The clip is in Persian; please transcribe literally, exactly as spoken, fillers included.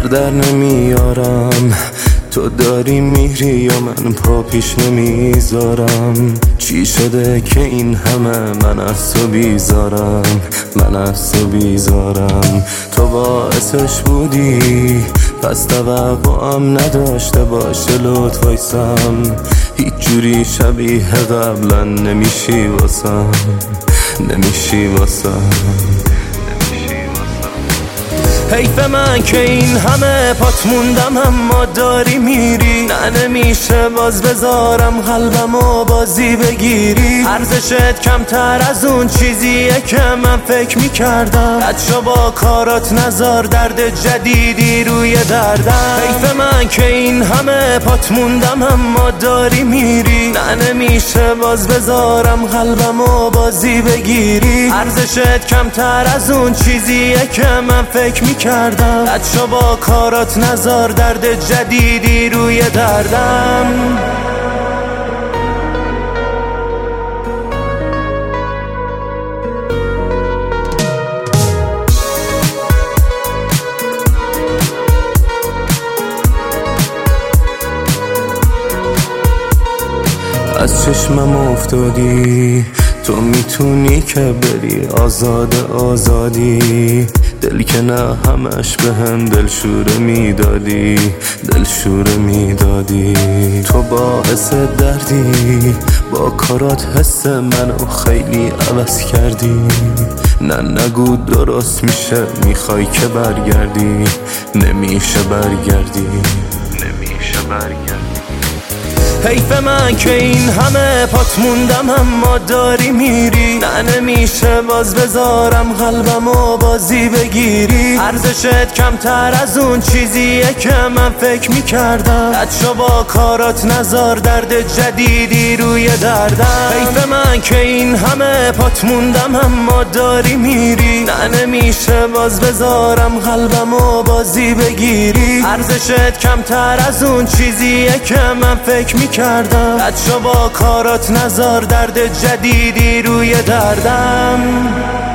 در نمیارم، تو داری میری یا من پا پیش نمیذارم. چی شده که این همه من از تو بیزارم، من از تو بیزارم. تو باعثش بودی پس توقعم نداشته باشه لطف وایسم. هیچ جوری شبیه قبلا نمیشی واسم، نمیشی واسم. حیف من که این همه پات موندم اما داری میری. نه نمیشه باز بذارم قلبمو بازی بگیری. ارزشت کمتر از اون چیزیه که من فکر میکردم. بچه با کارات نزار درد جدیدی روی دردم. حیف من که این همه پات موندم اما داری میری. نه نمیشه باز بذارم قلبمو بازی بگیری. ارزشت کمتر از اون چیزیه که من فکر میکردم کردم. بچه با کارات نزار درد جدیدی روی دردم. از چشمم افتادی، تو میتونی که بری آزاد آزادی. دل که نه همش به هم دلشوره میدادی، دلشوره میدادی. تو باعث دردی، با کارات حس منو خیلی عوض کردی. نه نگو درست میشه، میخوای که برگردی. نمیشه برگردی، نمیشه برگردی. حیف من که این همه پات موندم اما داری میری. نه نمیشه باز بذارم قلبمو بازی بگیری. ارزشت کمتر از اون چیزیه که من فکر میکردم. بچه با کارات نزار درد جدیدی روی دردم. حیف من که این همه پات موندم اما داری میری. نه نمیشه باز بذارم قلبمو بازی بگیری. ارزشت کمتر از اون چیزیه که من فکر میکردم. بچه با کارات نزار درد جدیدی روی دردم.